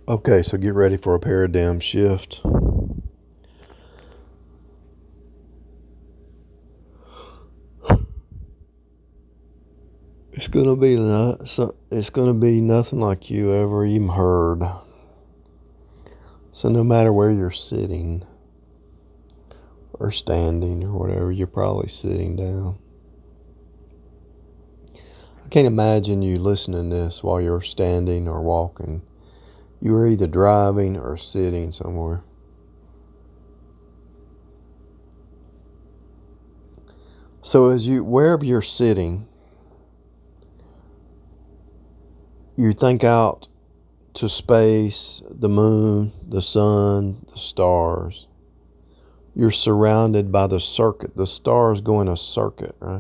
Okay, so get ready for a paradigm shift. It's gonna be nothing like you ever even heard. So no matter where you're sitting or standing or whatever, you're probably sitting down. I can't imagine you listening to this while you're standing or walking. You are either driving or sitting somewhere. So wherever you're sitting, you think out to space, the moon, the sun, the stars. You're surrounded by the circuit. The stars go in a circuit, right?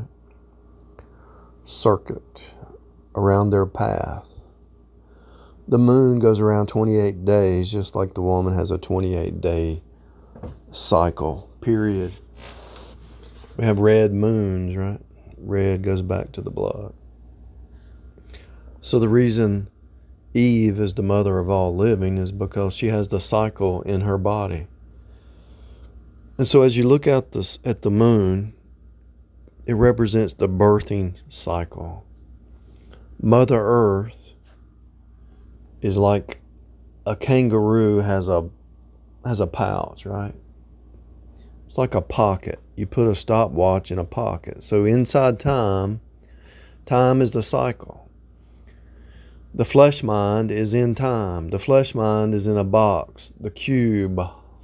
Circuit around their path. The moon goes around 28 days, just like the woman has a 28-day cycle, period. We have red moons, right? Red goes back to the blood. So the reason Eve is the mother of all living is because she has the cycle in her body. And so as you look out at the moon, it represents the birthing cycle. Mother Earth is like a kangaroo has a pouch, right? It's like a pocket. You put a stopwatch in a pocket. So inside time is the cycle. The flesh mind is in time. The flesh mind is in a box, the cube.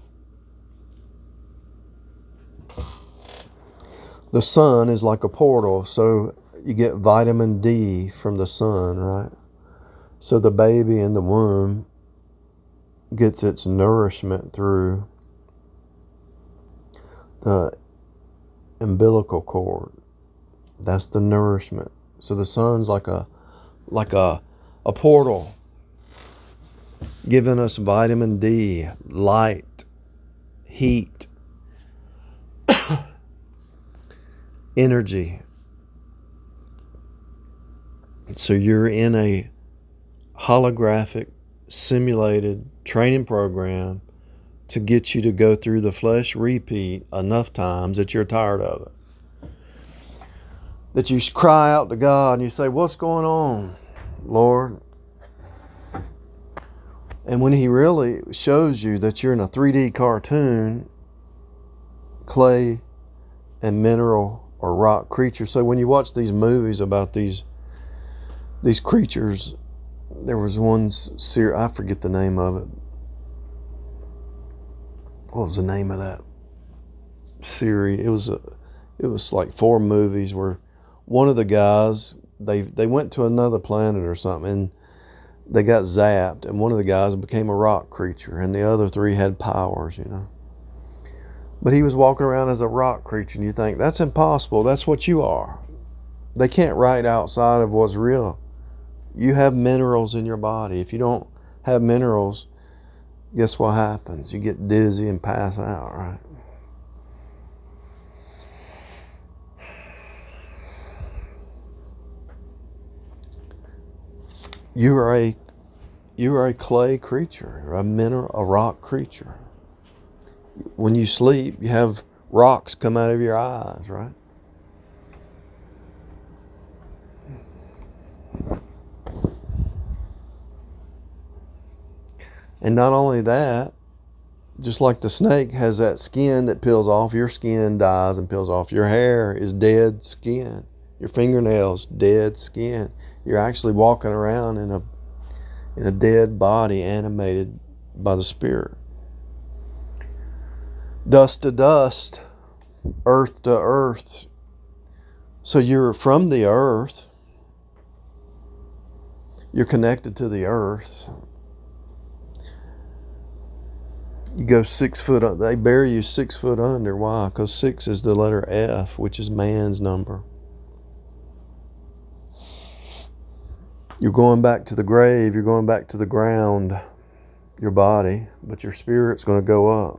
The sun is like a portal, so you get vitamin D from the sun, right? So the baby in the womb gets its nourishment through the umbilical cord. That's the nourishment. So the sun's like a portal, giving us vitamin D, light, heat, energy. So you're in a holographic, simulated training program to get you to go through the flesh repeat enough times that you're tired of it. That you cry out to God and you say, "What's going on, Lord?" And when He really shows you that you're in a 3D cartoon, clay and mineral or rock creatures. So when you watch these movies about these creatures, there was one series, I forget the name of it. What was the name of that series? It was like 4 movies where one of the guys, they went to another planet or something, and they got zapped, and one of the guys became a rock creature, and the other 3 had powers, But he was walking around as a rock creature, and you think, that's impossible. That's what you are. They can't write outside of what's real. You have minerals in your body. If you don't have minerals, guess what happens? You get dizzy and pass out, right? You are a clay creature, a rock creature. When you sleep, you have rocks come out of your eyes, right? And not only that, just like the snake has that skin that peels off, your skin dies and peels off. Your hair is dead skin. Your fingernails, dead skin. You're actually walking around in a dead body animated by the Spirit. Dust to dust, earth to earth. So you're from the earth. You're connected to the earth. You go 6 foot, they bury you 6 foot under. Why? Because 6 is the letter F, which is man's number. You're going back to the grave, you're going back to the ground, your body, but your spirit's going to go up.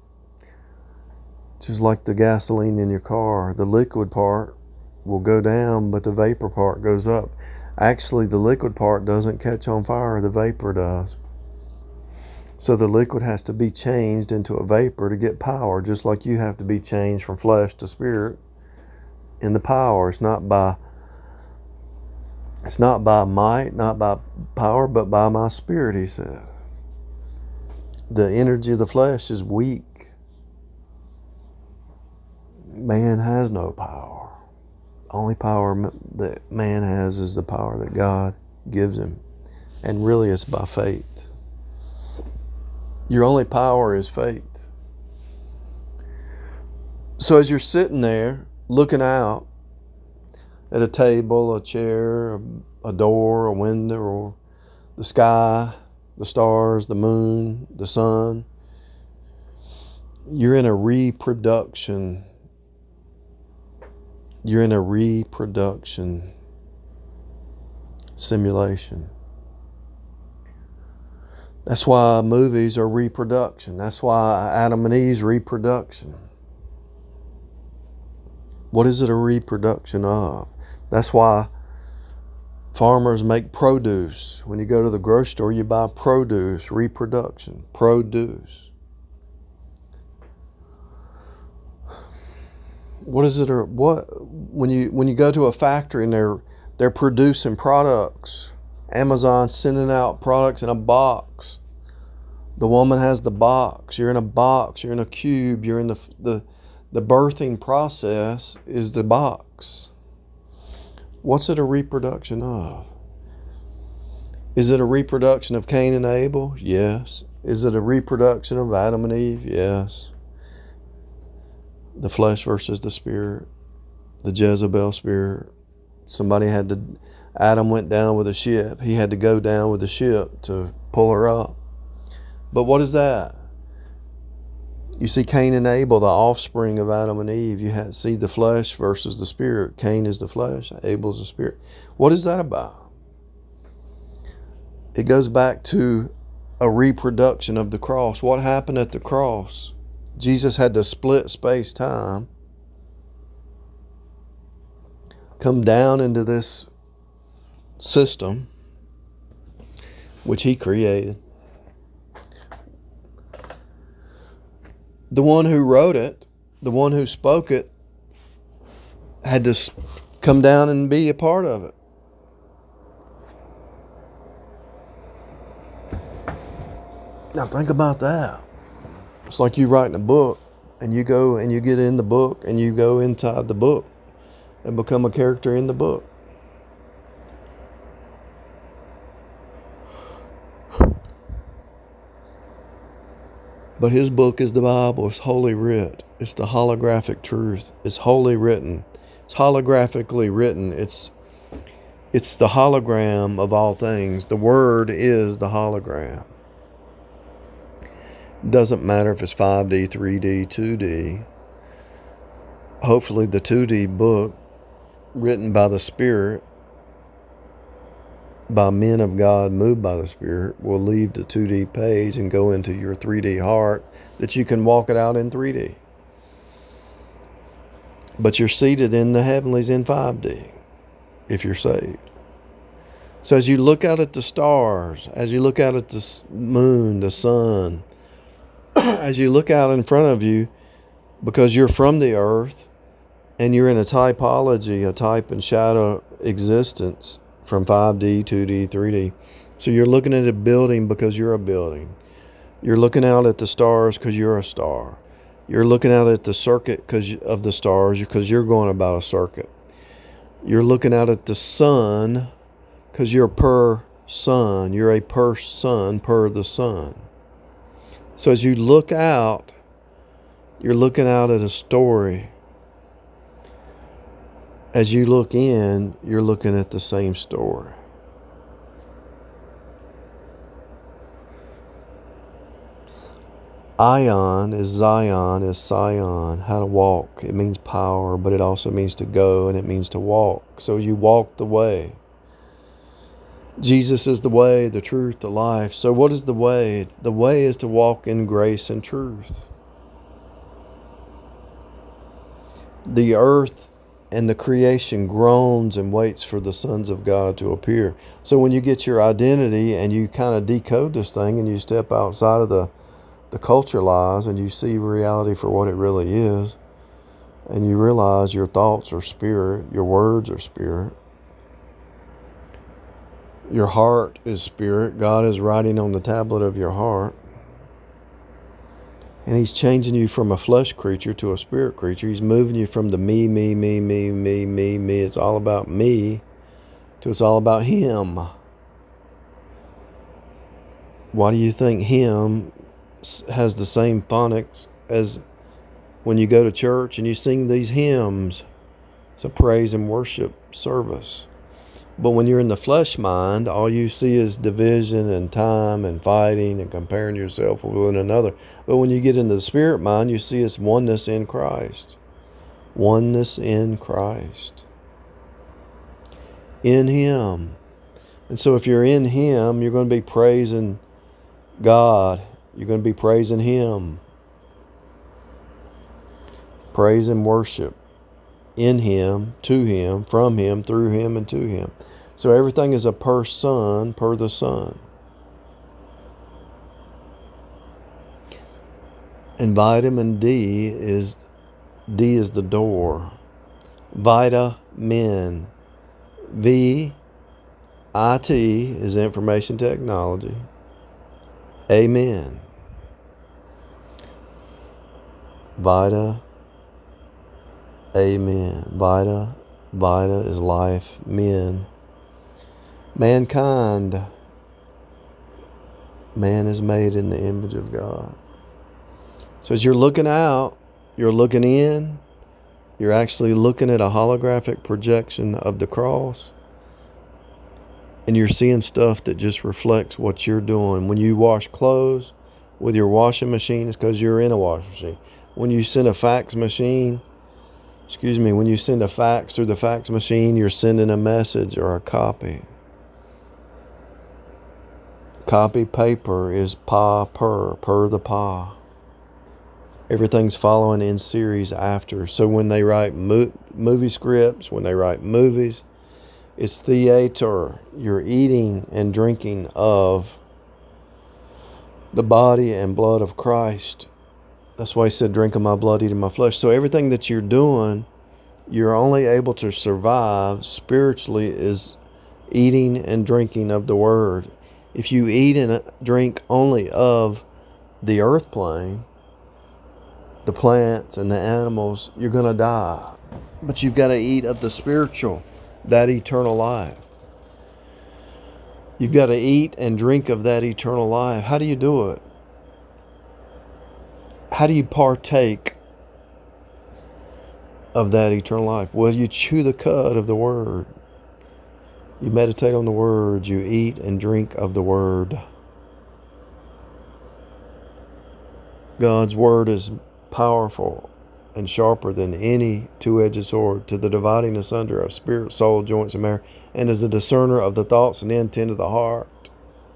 Just like the gasoline in your car, the liquid part will go down, but the vapor part goes up. Actually, the liquid part doesn't catch on fire, the vapor does. So the liquid has to be changed into a vapor to get power, just like you have to be changed from flesh to spirit in the power. It's not by might, not by power, but by my spirit, he said. The energy of the flesh is weak. Man has no power. Only power that man has is the power that God gives him. And really it's by faith. Your only power is faith. So as you're sitting there looking out at a table, a chair, a door, a window, or the sky, the stars, the moon, the sun, you're in a reproduction. You're in a reproduction simulation. That's why movies are reproduction. That's why Adam and Eve's reproduction. What is it a reproduction of? That's why farmers make produce. When you go to the grocery store, you buy produce, reproduction, produce. What is it, or what? When you go to a factory and they're producing products, Amazon sending out products in a box. The woman has the box. You're in a box. You're in a cube. You're in the birthing process is the box. What's it a reproduction of? Is it a reproduction of Cain and Abel? Yes. Is it a reproduction of Adam and Eve? Yes. The flesh versus the spirit. The Jezebel spirit. Adam went down with a ship. He had to go down with the ship to pull her up. But what is that? You see Cain and Abel, the offspring of Adam and Eve. You see the flesh versus the spirit. Cain is the flesh, Abel's the spirit. What is that about? It goes back to a reproduction of the cross. What happened at the cross? Jesus had to split space-time, come down into this system, which he created. The one who wrote it, the one who spoke it, had to come down and be a part of it. Now think about that. It's like you writing a book, and you go and you get in the book, and you go inside the book and become a character in the book. But his book is the Bible. It's holy writ. It's the holographic truth. It's holy written. It's holographically written. It's the hologram of all things. The Word is the hologram. It doesn't matter if it's 5D, 3D, 2D. Hopefully the 2D book, written by the Spirit, by men of God moved by the Spirit, will leave the 2D page and go into your 3D heart, that you can walk it out in 3D. But you're seated in the heavenlies in 5D if you're saved. So as you look out at the stars, as you look out at the moon, the sun, as you look out in front of you, because you're from the earth and you're in a typology, a type and shadow existence, from 5D, 2D, 3D. So you're looking at a building because you're a building. You're looking out at the stars because you're a star. You're looking out at the circuit because of the stars, because you're going about a circuit. You're looking out at the sun because you're per sun. You're a per sun, per the sun. So as you look out, you're looking out at a story. As you look in, you're looking at the same story. Ion is Zion, is Sion, how to walk. It means power, but it also means to go, and it means to walk. So you walk the way. Jesus is the way, the truth, the life. So what is the way? The way is to walk in grace and truth. The earth and the creation groans and waits for the sons of God to appear. So when you get your identity and you kind of decode this thing and you step outside of the culture lies and you see reality for what it really is, and you realize your thoughts are spirit, your words are spirit, your heart is spirit, God is writing on the tablet of your heart, and He's changing you from a flesh creature to a spirit creature. He's moving you from the me, it's all about me, to it's all about Him. Why do you think Him has the same phonics as when you go to church and you sing these hymns? It's a praise and worship service. But when you're in the flesh mind, all you see is division and time and fighting and comparing yourself with one another. But when you get into the spirit mind, you see it's oneness in Christ. Oneness in Christ. In Him. And so if you're in Him, you're going to be praising God. You're going to be praising Him. Praise and worship. In Him, to Him, from Him, through Him, and to Him. So everything is a per the Son. And vitamin D is the door. Vitamin. V-I-T is information technology. Amen. Amen. Vita is life. Mankind. Man is made in the image of God. So as you're looking out, you're looking in, you're actually looking at a holographic projection of the cross, and you're seeing stuff that just reflects what you're doing. When you wash clothes with your washing machine, it's because you're in a washing machine. When you send a fax through the fax machine, you're sending a message or a copy. Copy paper is per the pa. Everything's following in series after. So when they write movie scripts, when they write movies, it's theater. You're eating and drinking of the body and blood of Christ. That's why He said, drink of my blood, eat of my flesh. So everything that you're doing, you're only able to survive spiritually is eating and drinking of the Word. If you eat and drink only of the earth plane, the plants and the animals, you're going to die. But you've got to eat of the spiritual, that eternal life. You've got to eat and drink of that eternal life. How do you do it? How do you partake of that eternal life? Well, you chew the cud of the Word. You meditate on the Word. You eat and drink of the Word. God's Word is powerful and sharper than any two-edged sword, to the dividing asunder of spirit, soul, joints, and marrow, and is a discerner of the thoughts and intent of the heart.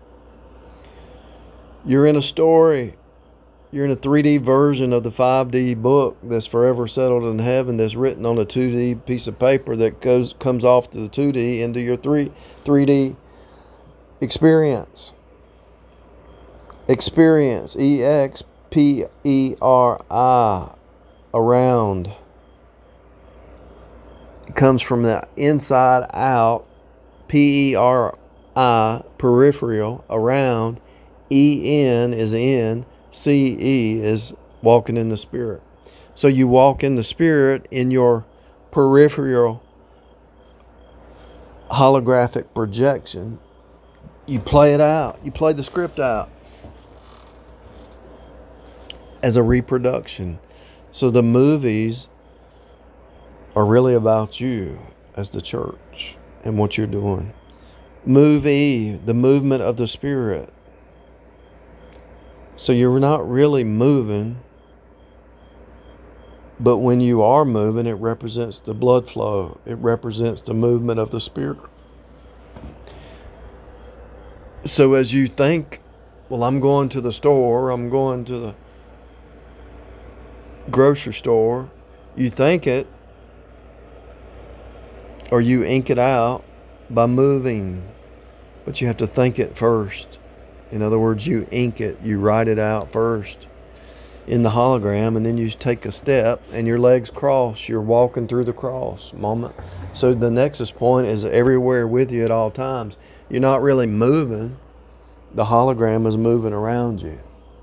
You're in a story. You're in a 3D version of the 5D book that's forever settled in heaven, that's written on a 2D piece of paper that comes off to the 2D into your 3D experience. Experience. E-X-P-E-R-I. Around. It comes from the inside out. P-E-R-I. Peripheral. Around. E-N is in. C-E is walking in the Spirit. So you walk in the Spirit in your peripheral holographic projection. You play it out. You play the script out as a reproduction. So the movies are really about you as the church and what you're doing. Movie, the movement of the Spirit. So you're not really moving, but when you are moving, it represents the blood flow. It represents the movement of the Spirit. So as you think, well, I'm going to the store, I'm going to the grocery store, you think it, Or you ink it out by moving, but you have to think it first. In other words, you ink it, you write it out first in the hologram, and then you take a step and your legs cross. You're walking through the cross moment. So the nexus point is everywhere with you at all times. You're not really moving. The hologram is moving around you.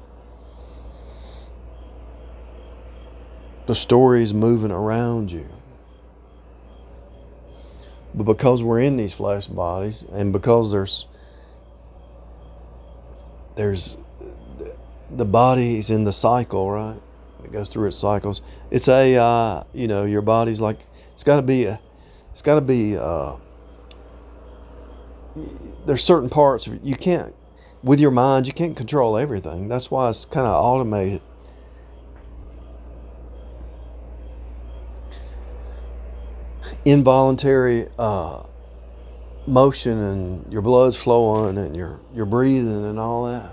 The story is moving around you. But because we're in these flesh bodies, and because there's the body's in the cycle, right? It goes through its cycles. It's AI, your body's like, it's got to be, there's certain parts you can't, with your mind, you can't control everything. That's why it's kind of automated. Involuntary motion, and your blood's flowing, and you're breathing and all that.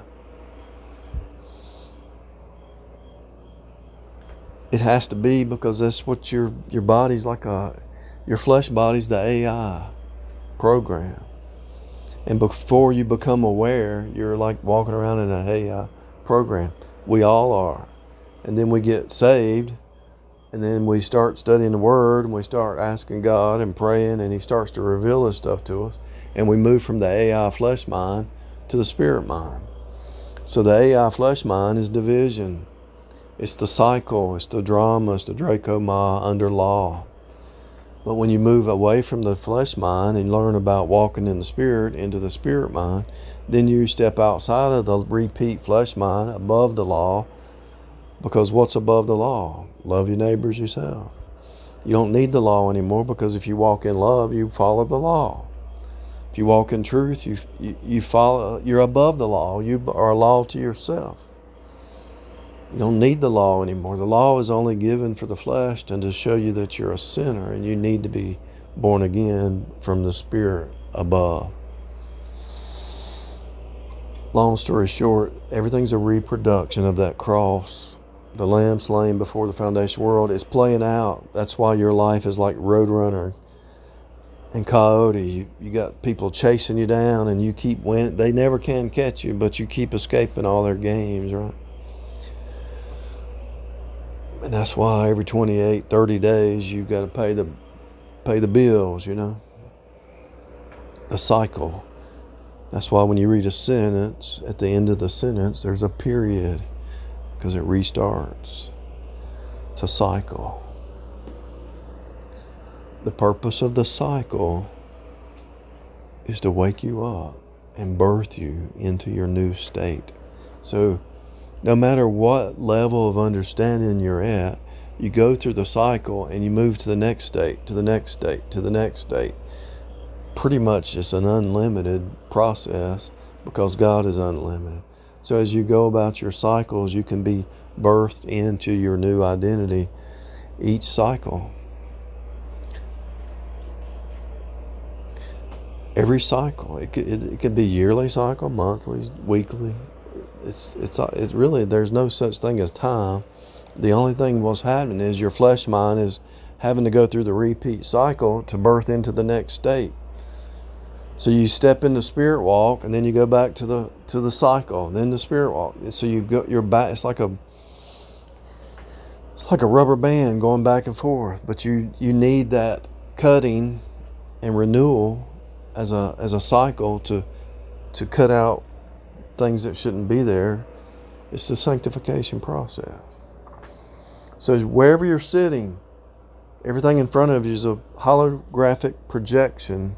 It has to be, because that's what your body's like. Your flesh body's the AI program. And before you become aware, you're like walking around in a AI program. We all are. And then we get saved, and then we start studying the Word, and we start asking God and praying, and He starts to reveal this stuff to us. And we move from the AI flesh mind to the spirit mind. So the AI flesh mind is division. It's the cycle, it's the drama, it's the Draco Ma under law. But when you move away from the flesh mind and learn about walking in the spirit into the spirit mind, then you step outside of the repeat flesh mind, above the law. Because what's above the law? Love your neighbors yourself. You don't need the law anymore, because if you walk in love, you follow the law. If you walk in truth, you follow. You're above the law. You are a law to yourself. You don't need the law anymore. The law is only given for the flesh and to show you that you're a sinner and you need to be born again from the spirit above. Long story short, everything's a reproduction of that cross. The lamb slain before the foundation of the world is playing out. That's why your life is like Roadrunner and Coyote. You got people chasing you down, and you keep winning. They never can catch you, but you keep escaping all their games, right? And that's why every 28, 30 days you've got to pay the bills, the cycle. That's why when you read a sentence, at the end of the sentence, there's a period, because it restarts. It's a cycle. The purpose of the cycle is to wake you up and birth you into your new state. So no matter what level of understanding you're at, you go through the cycle and you move to the next state, to the next state, to the next state. Pretty much it's an unlimited process, because God is unlimited. So as you go about your cycles, you can be birthed into your new identity each cycle. Every cycle. It could be yearly cycle, monthly, weekly. It's really, there's no such thing as time. The only thing what's happening is your flesh mind is having to go through the repeat cycle to birth into the next state. So you step into spirit walk, and then you go back to the cycle, then the spirit walk. So you're back. It's like a rubber band going back and forth. But you need that cutting and renewal as a cycle to cut out things that shouldn't be there. It's the sanctification process. So wherever you're sitting, everything in front of you is a holographic projection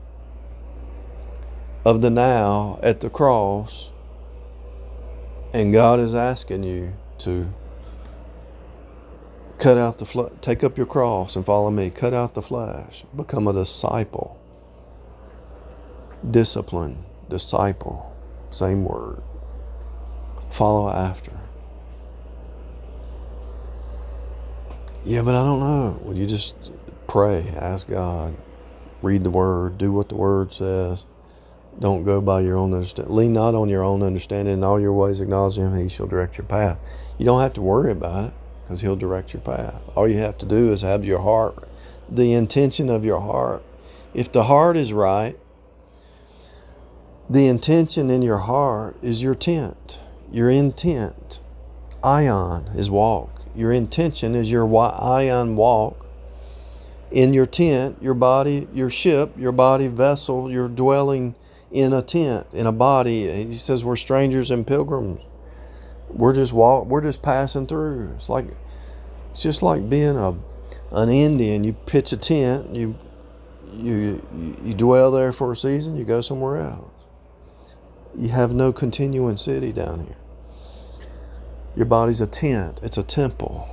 of the now at the cross, and God is asking you to cut out take up your cross and follow me. Cut out the flesh. Become a disciple. Discipline, disciple, same word. Follow after. Yeah, but I don't know. Well, you just pray, ask God, read the Word, do what the Word says. Don't go by your own understanding. Lean not on your own understanding. In all your ways acknowledge Him, He shall direct your path. You don't have to worry about it, because He'll direct your path. All you have to do is have your heart the intention of your heart. If the heart is right, the intention in your heart is your tent, your intent. Ion is walk. Your intention is your ion walk in your tent, your body, your ship, your body vessel. You're dwelling in a tent, in a body. He says we're strangers and pilgrims. We're just passing through. It's just like being an Indian. You pitch a tent, you dwell there for a season, you go somewhere else. You have no continuing city down here. Your body's a tent. It's a temple.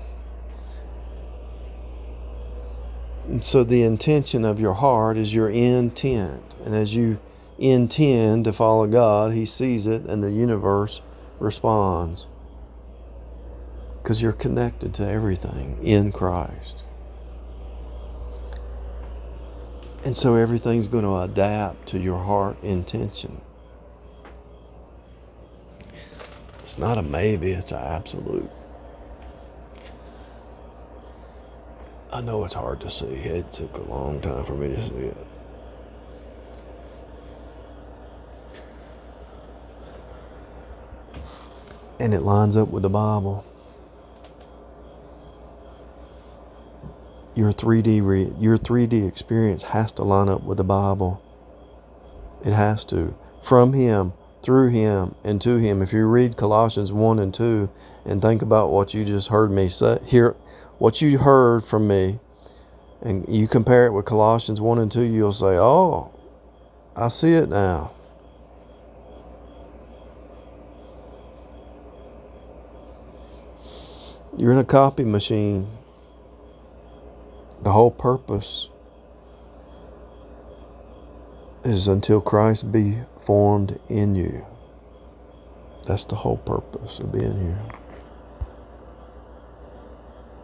And so the intention of your heart is your intent. And as you intend to follow God, He sees it and the universe responds. Because you're connected to everything in Christ. And so everything's going to adapt to your heart intention. It's not a maybe, it's an absolute. I know it's hard to see. It took a long time for me to see it. And it lines up with the Bible. Your 3D experience has to line up with the Bible. It has to. From Him, through Him, and to Him. If you read Colossians 1 and 2 and think about what you just heard me say, what you heard from me, and you compare it with Colossians 1 and 2, you'll say, oh, I see it now. You're in a copy machine. The whole purpose is until Christ be formed in you. That's the whole purpose of being here.